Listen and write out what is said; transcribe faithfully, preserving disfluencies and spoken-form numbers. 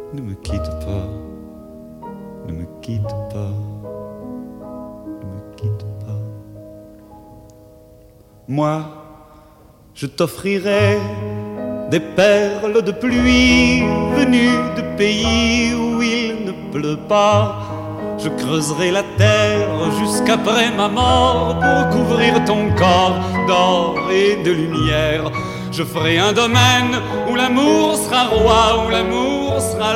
Ne me quitte pas, ne me quitte pas, ne me quitte pas. Moi, je t'offrirai des perles de pluie venues de pays où il ne pleut pas. Je creuserai la terre jusqu'après ma mort pour couvrir ton corps d'or et de lumière. Je ferai un domaine où l'amour sera roi, où l'amour sera